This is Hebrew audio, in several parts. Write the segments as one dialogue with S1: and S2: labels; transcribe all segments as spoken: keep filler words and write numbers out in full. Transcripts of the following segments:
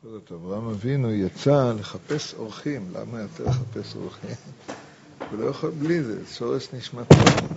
S1: זאת, אברהם אבינו יצא לחפש אורחים. למה יצא לחפש אורחים? הוא לא יכול בלי זה, שורש נשמתו.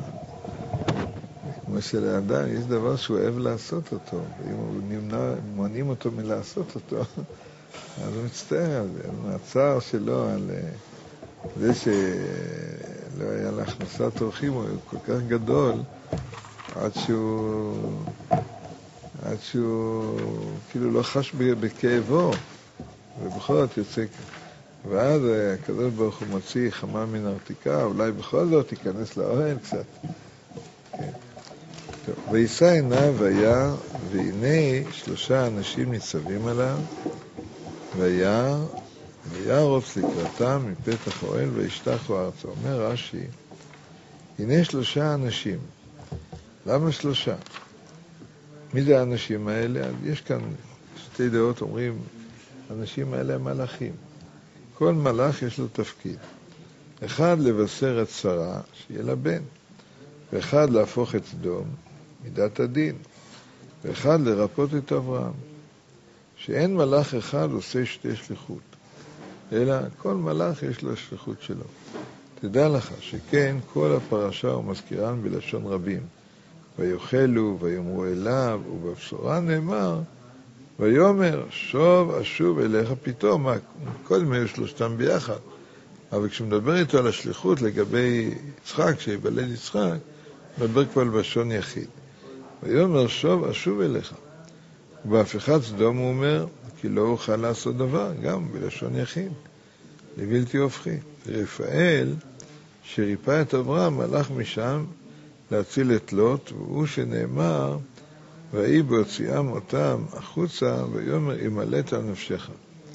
S1: כמו שלאדם יש דבר שהוא אוהב לעשות אותו, ואם הוא נמנע, מונעים אותו מלעשות אותו, אז הוא מצטער על זה, על מהצער שלו, על זה שלא היה להכנסת אורחים, הוא כל כך גדול, עד שהוא, עד שהוא כאילו לא חש בכאבו, ובכל זאת יוצא ככה. ואז הקדוש ברוך הוא מוציא חמה מן הרתיקה, אולי בכל זאת ייכנס לאוהל קצת. כן. טוב, וישא עיניו וירא, והנה שלושה אנשים ניצבים עליו, וירא, וירוץ לקראתם מפתח האוהל וישתחו ארצה. אומר רש"י, הנה שלושה אנשים. למה שלושה? מי זה האנשים האלה? יש כאן שתי דעות, אומרים, האנשים האלה הם מלאכים. כל מלאך יש לו תפקיד. אחד לבשר את שרה, שיהיה לה בן. ואחד להפוך את סדום, מידת הדין. ואחד לרפות את אברהם. שאין מלאך אחד עושה שתי שליחות. אלא כל מלאך יש לו שליחות שלו. תדע לך שכן כל הפרשה הוא מזכירן בלשון רבים. ויוכלו ויאמרו אליו, ובבשורה נאמר, ויאמר שוב אשוב אליך פתאום. קודם היו שלושתם ביחד. אבל כשמדבר איתו על השליחות לגבי יצחק, שיבלד יצחק, מדבר כבר בלשון יחיד. ויאמר שוב אשוב אליך. ובהפיכת סדום הוא אומר, כי לא אוכל לעשות דבר, גם בלשון יחיד, לבלתי הופכי. רפאל, שריפא את אברהם, הלך משם להציל את לוט, והוא שנאמר, ויהי בהוציאם אותם החוצה, ויאמר ימלט על נפשך.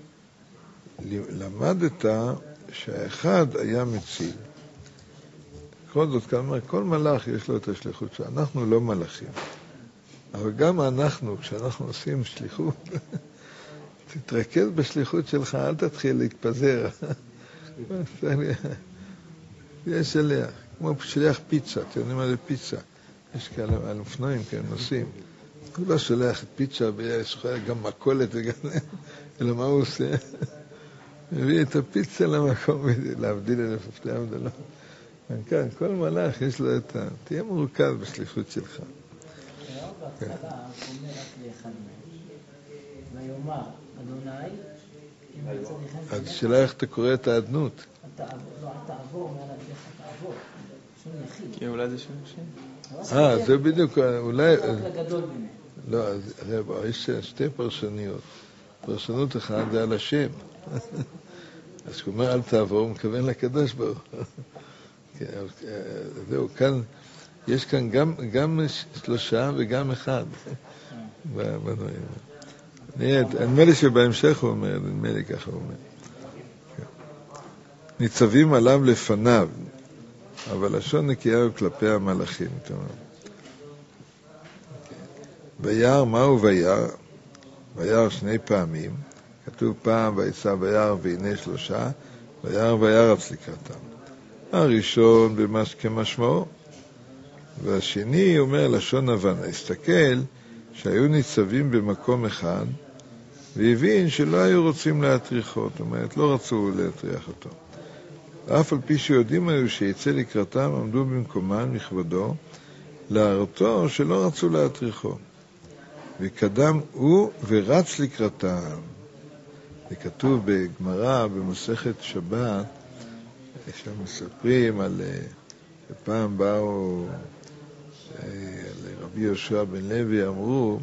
S1: למדת שהאחד היה מציל. כל זאת, כאמר, כל מלאך יש לו את השליחות שלו. אנחנו לא מלאכים. אבל גם אנחנו, כשאנחנו עושים שליחות, תתרכז בשליחות שלך, אל תתחיל להתפזר. יש שליח, כמו שליח פיצה, אתם יודעים מה זה פיצה? יש כאלה על אופנועים, כן, נוסעים. הוא לא שולח פיצה, ויש גם מקולת וגם... אלא מה הוא עושה? מביא את הפיצה למקום, להבדיל אלף הפתיעה הבדלה. כאן, כל מלאך יש לו את ה... תהיה מרוכז בשליחות שלך.
S2: בהתחלה, הוא אומר רק לאחד מהם. ויאמר, אדוני, אם מצא לכם...
S1: אז שאלה איך אתה קורא את האדנות?
S2: לא, תעבור, אומר לך, תעבור. שום יחיד.
S3: כי אולי זה שום שם.
S1: אה, זה בדיוק, אולי...
S2: רק לגדול ממנו.
S1: לא, אז יש שתי פרשניות. פרשנות אחת זה על השם. אז כשהוא אומר אל תעבור, הוא מכוון לקדוש ברוך הוא. זהו, כאן... יש כאן גם, גם שלושה וגם אחד. נדמה לי שבהמשך הוא אומר, נדמה לי ככה הוא אומר. ניצבים עליו לפניו, אבל לשון נקייה הוא כלפי המלאכים. וירא, מהו וירא? וירא שני פעמים. כתוב פעם ויצא וירא והנה שלושה, וירא וירץ לקראתם. הראשון כמשמעו. והשני אומר לשון הבנה, הסתכל שהיו ניצבים במקום אחד, והבין שלא היו רוצים להטריחו, זאת אומרת, לא רצו להטריח אותו. אף על פי שיודעים היו שיצא לקראתם, עמדו במקומם לכבודו, להראותו שלא רצו להטריחו. וקדם הוא ורץ לקראתם. וכתוב בגמרא, במסכת שבת, שם מספרים על... פעם באו לרבי יהושע בן לוי, אמרו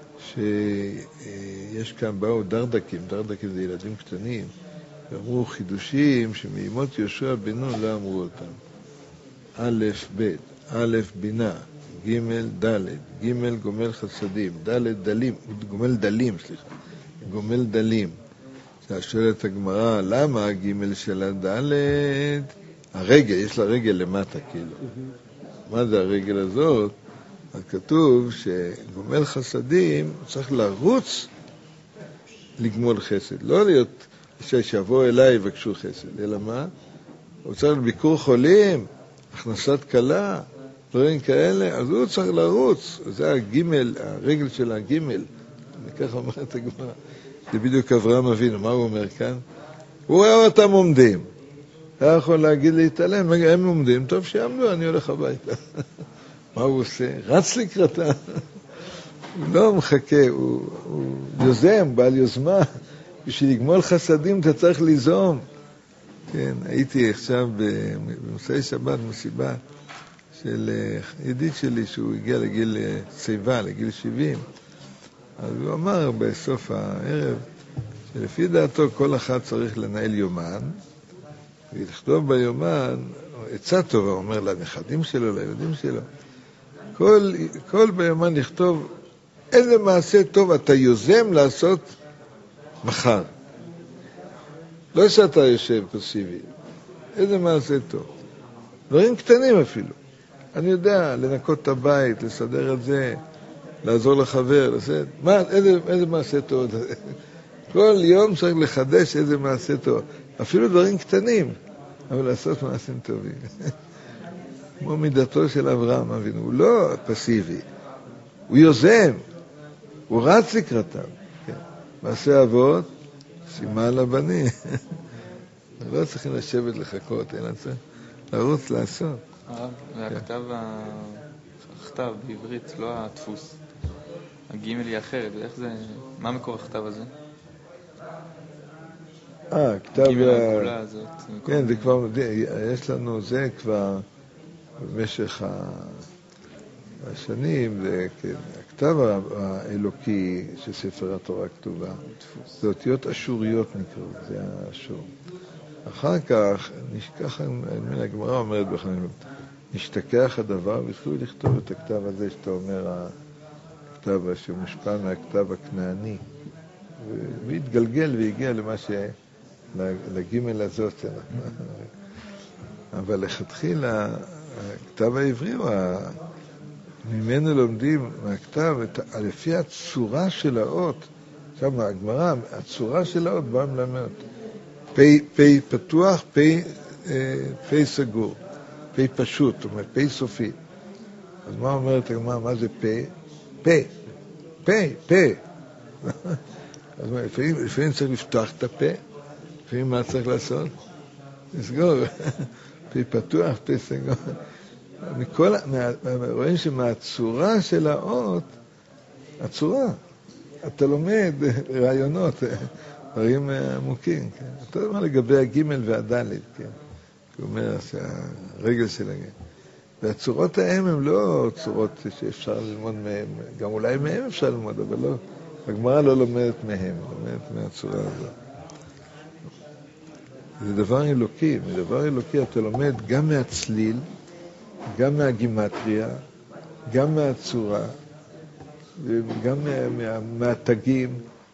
S1: שיש כאן, באו דרדקים, דרדקים זה ילדים קטנים, ואמרו חידושים שמימות יהושע בן נון לא אמרו אותם. א' ב', א' בינה, ג' ד', ג' גומל חסדים, ד' דלים, גומל דלים, סליחה, גומל דלים. זה שואלת הגמרא, למה הג' של הד'? הרגל, יש לה רגל למטה, כאילו. מה זה הרגל הזאת? אז כתוב שגומל חסדים צריך לרוץ לגמול חסד. לא להיות שיבוא אליי ובקשו חסד, אלא מה? הוא צריך לביקור חולים, הכנסת קלה, דברים כאלה, אז הוא צריך לרוץ. זה הגימל, הרגל של הגימל. אני ככה אומר את הגמרא. זה בדיוק אברהם אבינו, מה הוא אומר כאן? הוא רואה אותם עומדים. היה יכול להגיד להתעלם, הם עומדים, טוב שיעמדו, אני הולך הביתה. מה הוא עושה? רץ לקראתה. הוא לא מחכה, הוא, הוא יוזם, בעל יוזמה. בשביל לגמול חסדים אתה צריך ליזום. כן, הייתי עכשיו במוצאי שבת מסיבה של ידיד שלי שהוא הגיע לגיל צבא, לגיל שבעים. אז הוא אמר בסוף הערב שלפי דעתו כל אחד צריך לנהל יומן ולכתוב ביומן עצה טובה, הוא אומר לנכדים שלו, לילדים שלו. כל, כל ביומן לכתוב איזה מעשה טוב אתה יוזם לעשות מחר. לא שאתה יושב פסיבי, איזה מעשה טוב. דברים קטנים אפילו. אני יודע, לנקות את הבית, לסדר את זה, לעזור לחבר, לסדר. מה, איזה, איזה מעשה טוב. כל יום צריך לחדש איזה מעשה טוב. אפילו דברים קטנים, אבל לעשות מעשים טובים. כמו מידתו של אברהם אבינו. הוא לא פסיבי, הוא יוזם, הוא רץ לקראתם. כן. מעשה אבות, שימה לבנים. לא צריכים לשבת לחכות, אלא צריך לרוץ לעשות.
S3: הרב, והכתב הכתב בעברית, לא הדפוס. הגימל היא אחרת, איך זה, מה מקור הכתב הזה?
S1: אה, כתב...
S3: הגימל העגולה הזאת.
S1: כן, זה כבר, יש לנו, זה כבר במשך השנים, זה, כן, הכתב האלוקי של ספר התורה כתובה, זה אותיות אשוריות נקראו, זה האשור. אחר כך, ככה הגמרא אומרת בכלל, נשתכח הדבר והתחילו לכתוב את הכתב הזה שאתה אומר, הכתב שמושפע מהכתב הכנעני, והתגלגל והגיע למה ש... לגימל הזאת. אבל לכתחילה, הכתב העברי, ממנו לומדים מהכתב, לפי הצורה של האות, עכשיו הגמרא, הצורה של האות באה מלמד. פי פתוח, פי סגור, פי פשוט, זאת אומרת, פי סופי. אז מה אומרת הגמרא? מה זה פי? פי, פי, פי. אז לפעמים צריך לפתוח את הפה, לפעמים מה צריך לעשות? לסגור. פי פתוח, פי סגור. מכל, רואים שמהצורה של האות, הצורה, אתה לומד רעיונות, דברים עמוקים, כן. אתה אומר לגבי הגימל והדלת, כן. הוא אומר שהרגל של הגימל. והצורות ההם הן לא צורות שאפשר ללמוד מהם, גם אולי מהם אפשר ללמוד, אבל לא, הגמרא לא לומדת מהם, לומדת מהצורה הזאת. זה דבר אלוקי, מדבר אלוקי אתה לומד גם מהצליל, גם מהגימטריה, גם מהצורה, וגם מה, מה, מהתגים,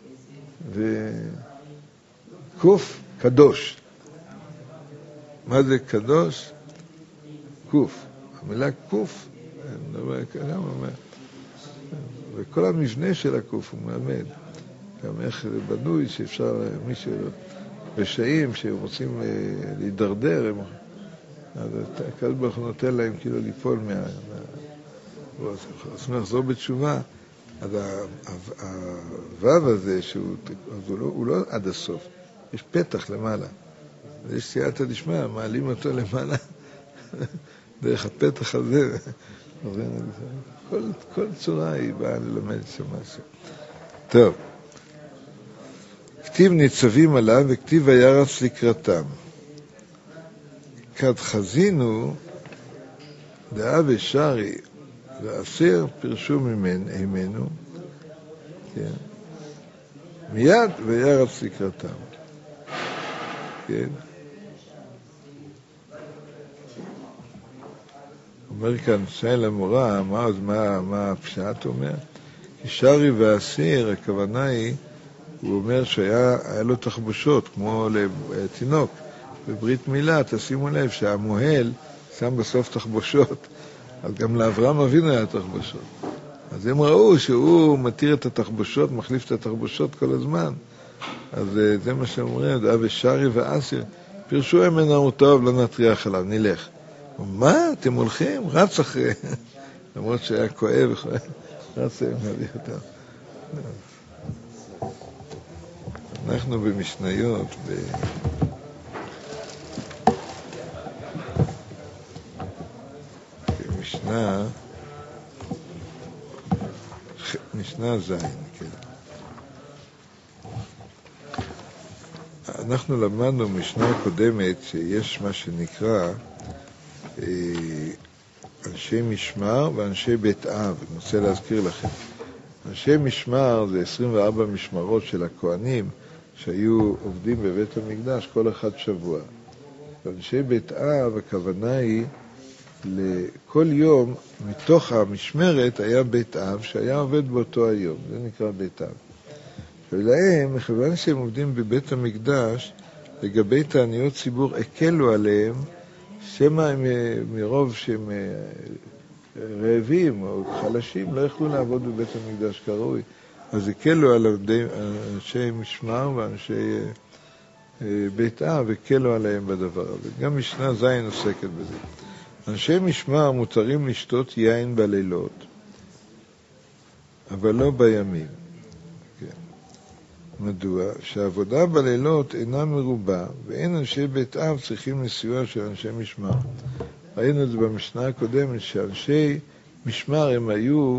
S1: וקוף קדוש. מה זה קדוש? קוף. המילה קוף, וכל המבנה של הקוף הוא מלמד. גם איך זה בנוי, שאפשר, מי שרשעים שרוצים להידרדר, הם, אז הקדוש ברוך הוא נותן להם כאילו ליפול מה... אז נחזור בתשובה, אז הוו הזה, שהוא הוא לא, הוא לא עד הסוף, יש פתח למעלה, יש סייעתא דשמיא, מעלים אותו למעלה, דרך הפתח הזה, כל, כל צורה היא באה ללמד שם משהו. טוב, כתיב ניצבים עליו וכתיב הירץ לקראתם. כד חזינו דאה ושרי ואסיר פרשו ממנו, כן, מיד וירץ לקראתם. כן. אומר כאן שייל המורה, מה, מה, מה הפשט אומר? כי שרי ואסיר, הכוונה היא, הוא אומר שהיה היה לו תחבושות, כמו לתינוק. בברית מילה, תשימו לב שהמוהל שם בסוף תחבושות, אז גם לאברהם אבינו היה תחבושות. אז הם ראו שהוא מתיר את התחבושות, מחליף את התחבושות כל הזמן. אז זה מה שאומרים, דאה ושרי ואסיר, פרשו ממנו טוב, לא נטריח עליו, נלך. מה? אתם הולכים? רץ אחרי. למרות שהיה כואב, רץ הם להביא אותם. אנחנו במשניות, ב... במשנה, משנה זין, כן. אנחנו למדנו משנה קודמת שיש מה שנקרא אה, אנשי משמר ואנשי בית אב. אני רוצה להזכיר לכם. אנשי משמר זה עשרים וארבע משמרות של הכהנים שהיו עובדים בבית המקדש כל אחד שבוע. ואנשי בית אב, הכוונה היא לכל יום מתוך המשמרת היה בית אב שהיה עובד באותו היום. זה נקרא בית אב. ולהם, מכיוון שהם עובדים בבית המקדש, לגבי תעניות ציבור הקלו עליהם, שמה הם מרוב שהם רעבים או חלשים, לא יכלו לעבוד בבית המקדש כראוי. אז הקלו על אנשי משמר ואנשי בית אב, הקלו עליהם בדבר הזה. גם משנה זין עוסקת בזה. אנשי משמר מותרים לשתות יין בלילות, אבל לא בימים. מדוע? שהעבודה בלילות אינה מרובה, ואין אנשי בית אב צריכים לסיוע של אנשי משמר. ראינו את זה במשנה הקודמת, שאנשי משמר הם היו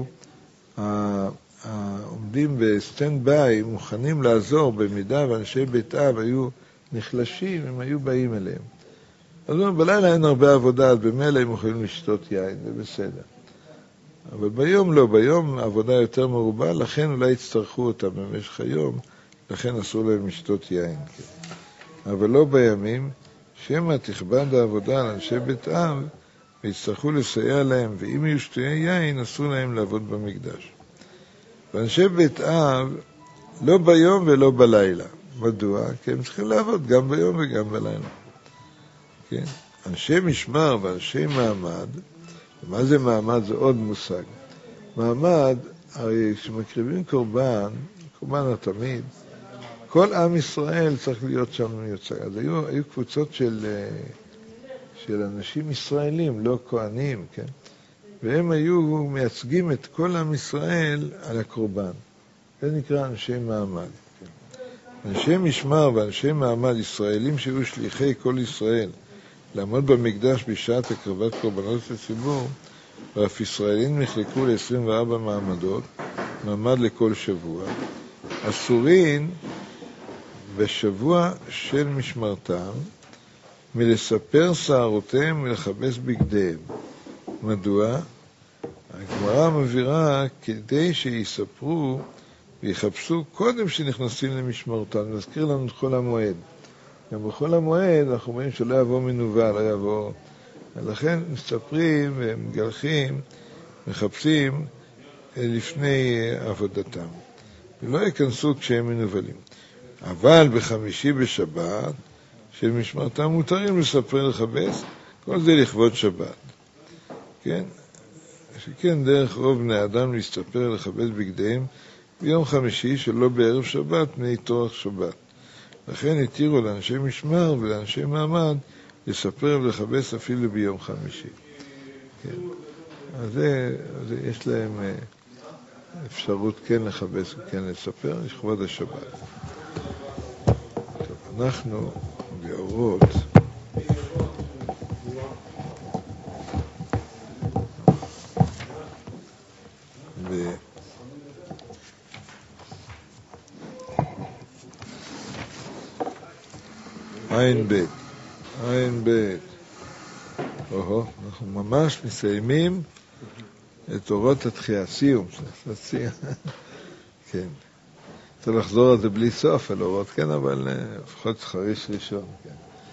S1: עומדים בסטנד ביי, מוכנים לעזור במידה, ואנשי בית אב היו נחלשים, הם היו באים אליהם. אז בלילה אין הרבה עבודה, אז במילא הם יכולים לשתות יין, זה בסדר. אבל ביום לא, ביום העבודה יותר מרובה, לכן אולי יצטרכו אותם במשך היום, לכן אסור להם לשתות יין. כן. אבל לא בימים, שמא תכבד העבודה על אנשי בית אב, ויצטרכו לסייע להם, ואם יהיו שתויי יין, אסור להם לעבוד במקדש. ואנשי בית אב, לא ביום ולא בלילה. מדוע? כי הם צריכים לעבוד גם ביום וגם בלילה. כן? אנשי משמר ואנשי מעמד, מה זה מעמד? זה עוד מושג. מעמד, הרי כשמקריבים קורבן, קורבן התמיד, כל עם ישראל צריך להיות שם מיוצג. אז היו, היו קבוצות של, של אנשים ישראלים, לא כהנים, כן? והם היו מייצגים את כל עם ישראל על הקורבן. זה נקרא אנשי מעמד. כן? אנשי משמר ואנשי מעמד ישראלים שהיו שליחי כל ישראל, לעמוד במקדש בשעת הקרבת קורבנות לציבור, ואף ישראלים נחלקו ל-עשרים וארבע מעמדות, מעמד לכל שבוע. אסורים בשבוע של משמרתם מלספר שערותיהם ולכבס בגדיהם. מדוע? הגמרא מבהירה כדי שיספרו ויחפשו קודם שנכנסים למשמרתם. נזכיר לנו את חול המועד. גם בכל המועד אנחנו רואים שלא יבוא מנוול, לא יבוא. לכן מספרים ומגלחים, מחפשים לפני עבודתם. ולא ייכנסו כשהם מנובלים. אבל בחמישי בשבת, של משמרתם מותרים לספר לכבס, כל זה לכבוד שבת. כן? שכן דרך רוב בני אדם להסתפר לכבס בגדיהם ביום חמישי שלא בערב שבת, בני תורך שבת. לכן התירו לאנשי משמר ולאנשי מעמד לספר ולכבס אפילו ביום חמישי. כן. אז זה, אז יש להם אפשרות כן לכבס וכן לספר, לכבוד השבת. טוב, אנחנו באורות ב... עין בית, עין בית. אוהו, אנחנו ממש מסיימים את אורות התחייה, סיום, סיום. כן. צריך לחזור על זה בלי סוף, על אורות, כן, אבל לפחות חריש ראשון, כן.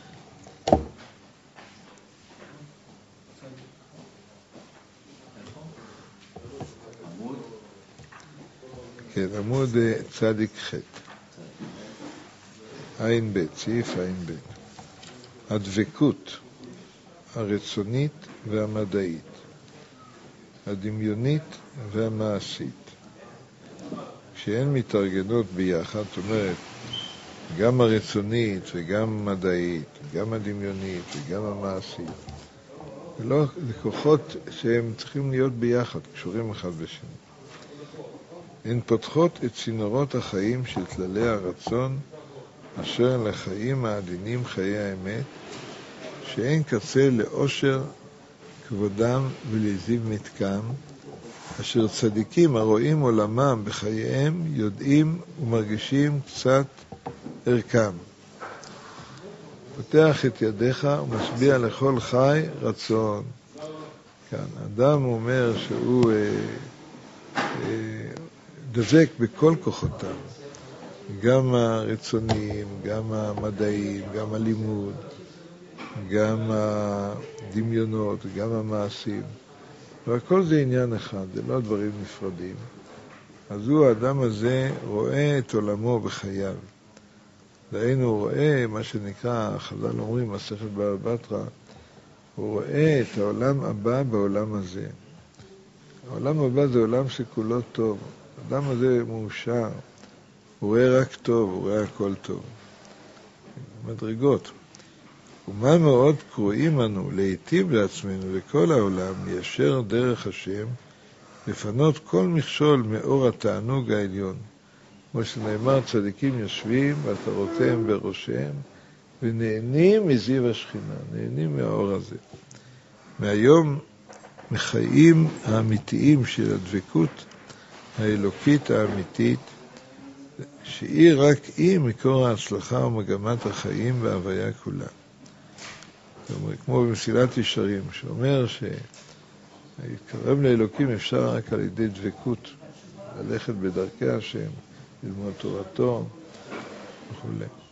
S1: כן, עמוד צדיק ח' עין בית, סעיף עין בית. הדבקות הרצונית והמדעית, הדמיונית והמעשית, כשהן מתארגנות ביחד, זאת אומרת, גם הרצונית וגם המדעית, גם הדמיונית וגם המעשית, ולא לקוחות שהם צריכים להיות ביחד, קשורים אחד בשני. הן פותחות את צינורות החיים של כללי הרצון אשר לחיים העדינים חיי האמת, שאין קצה לאושר כבודם ולזיו מתקם, אשר צדיקים הרואים עולמם בחייהם יודעים ומרגישים קצת ערכם. פותח את ידיך ומשביע לכל חי רצון. כאן, אדם אומר שהוא אה, אה, דבק בכל כוחותיו, גם הרצוניים, גם המדעיים, גם הלימוד, גם הדמיונות, גם המעשים. והכל זה עניין אחד, זה לא דברים נפרדים. אז הוא, האדם הזה, רואה את עולמו בחייו. דהיינו, הוא רואה מה שנקרא, חז"ל אומרים, מסכת בבא בתרא, הוא רואה את העולם הבא בעולם הזה. העולם הבא זה עולם שכולו טוב. האדם הזה מאושר, הוא רואה רק טוב, הוא רואה הכל טוב. מדרגות. ומה מאוד קרואים אנו להיטיב לעצמנו וכל העולם ליישר דרך השם, לפנות כל מכשול מאור התענוג העליון. כמו שנאמר, צדיקים יושבים ועטרותיהם בראשיהם ונהנים מזיו השכינה, נהנים מהאור הזה. מהיום מחיים האמיתיים של הדבקות האלוקית האמיתית, שהיא רק היא מקור ההצלחה ומגמת החיים וההוויה כולה. זאת אומרת, כמו במסילת ישרים, שאומר שהתקרב לאלוקים אפשר רק על ידי דבקות, ללכת בדרכי השם, ללמוד תורתו וכו'.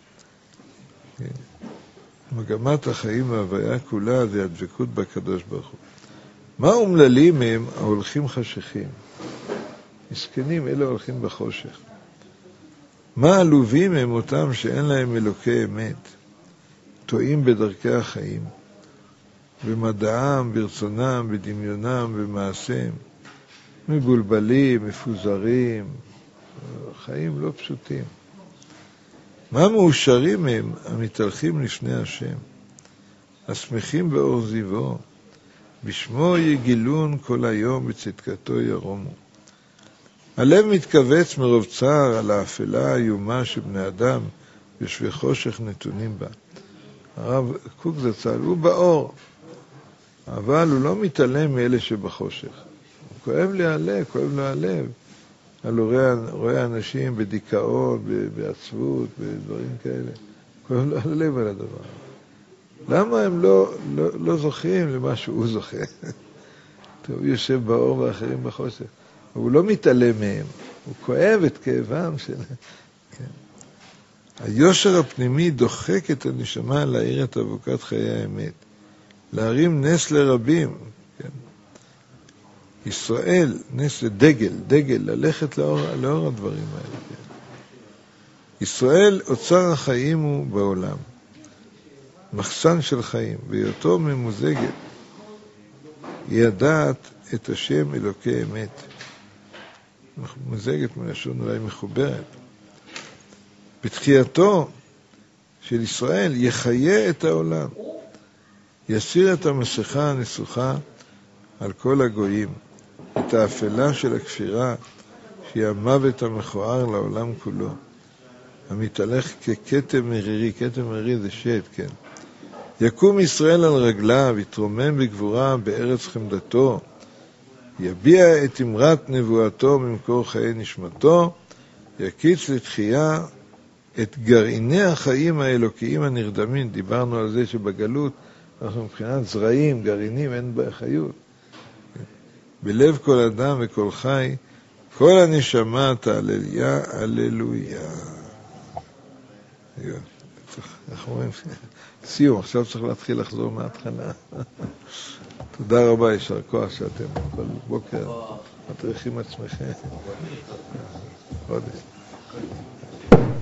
S1: מגמת החיים וההוויה כולה זה הדבקות בקדוש ברוך הוא. מה אומללים הם ההולכים חשכים? מסכנים, אלה הולכים בחושך. מה עלובים הם אותם שאין להם אלוקי אמת, טועים בדרכי החיים, במדעם, ברצונם, בדמיונם, במעשיהם, מבולבלים, מפוזרים, חיים לא פשוטים. מה מאושרים הם המתהלכים לפני השם, השמחים באור זיוו, בשמו יגילון כל היום בצדקתו ירומו. הלב מתכווץ מרוב צער על האפלה האיומה שבני אדם יושבי חושך נתונים בה. הרב קוק זצ"ל הוא באור, אבל הוא לא מתעלם מאלה שבחושך. הוא כואב לי הלב, כואב לו הלב. הוא רואה, רואה אנשים בדיכאון, בעצבות, בדברים כאלה. כואב לו הלב על הדבר. למה הם לא, לא, לא זוכים למה שהוא זוכה? הוא יושב באור ואחרים בחושך. הוא לא מתעלם מהם, הוא כואב את כאבם של... כן. היושר הפנימי דוחק את הנשמה להאיר את אבוקת חיי האמת, להרים נס לרבים. כן. ישראל, נס לדגל, דגל, ללכת לאור, לאור הדברים האלה. כן. ישראל, אוצר החיים הוא בעולם, מחסן של חיים, בהיותו ממוזגת, היא הדעת את השם אלוקי אמת. מוזגת מלשון אולי מחוברת. בתחייתו של ישראל יחיה את העולם, יסיר את המסכה הנסוכה על כל הגויים, את האפלה של הכפירה שהיא המוות המכוער לעולם כולו, המתהלך ככתם מרירי, כתם מרירי זה שד, כן. יקום ישראל על רגליו, יתרומם בגבורה בארץ חמדתו, יביע את אמרת נבואתו ממקור חיי נשמתו, יקיץ לתחייה את גרעיני החיים האלוקיים הנרדמים. דיברנו על זה שבגלות אנחנו מבחינת זרעים, גרעינים, אין בה חיות. בלב כל אדם וכל חי, כל הנשמה תהלליה, הללויה. איך אומרים? סיום, עכשיו צריך להתחיל לחזור מההתחלה. תודה רבה, ישר כוח שאתם כל בוקר מטריחים עצמכם. חודש.